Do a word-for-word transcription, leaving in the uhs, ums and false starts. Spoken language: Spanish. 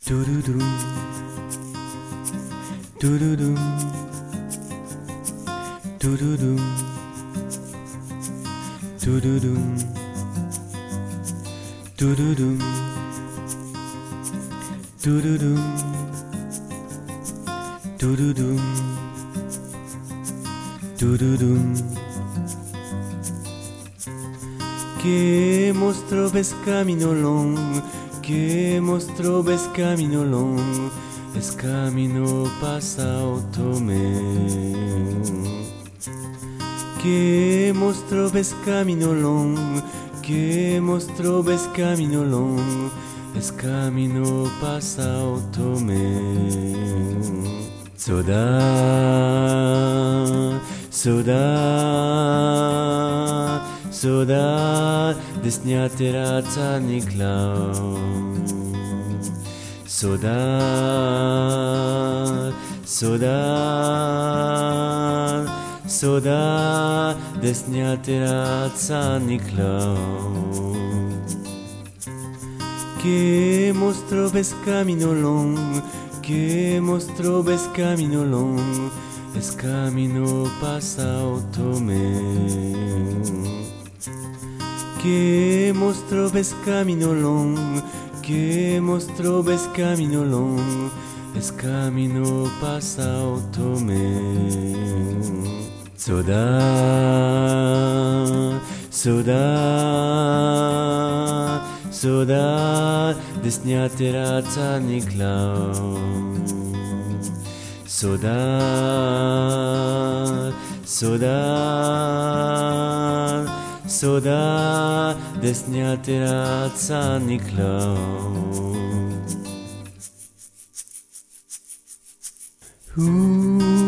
Tururú, tururú, tururú, tururú, tururú, tururú, tururú, tururú. Que mostro ves camino long, que mostro ves camino long, es camino pasao tomé. Que mostro ves camino long, que mostro ves camino long, es camino pasao tomé. Soda, soda, soda, desniatera tzaniklau. Soda, soda, soda, desniatera tzaniklau. Que mostro ves camino long, que mostro ves camino long, es camino pasao tomé. Que mostro ves camino long, que mostro ves camino long, es camino pasao tomé. Soda, soda, soda, desniatera tzaniklau. Soda, soda, soda, desniatera tzaniklau. Ooh.